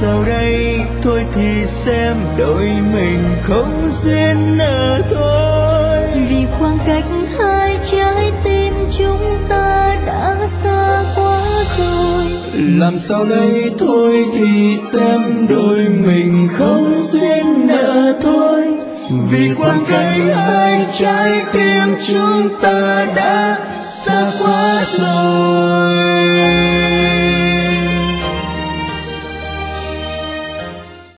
sao đây? Thôi thì xem đôi mình không duyên nợ thôi. Vì khoảng cách hai trái tim chúng ta đã xa quá rồi. Làm sao đây? Thôi thì xem đôi mình không duyên nợ thôi. Vì khoảng cách hai trái tim chúng ta đã xa quá rồi.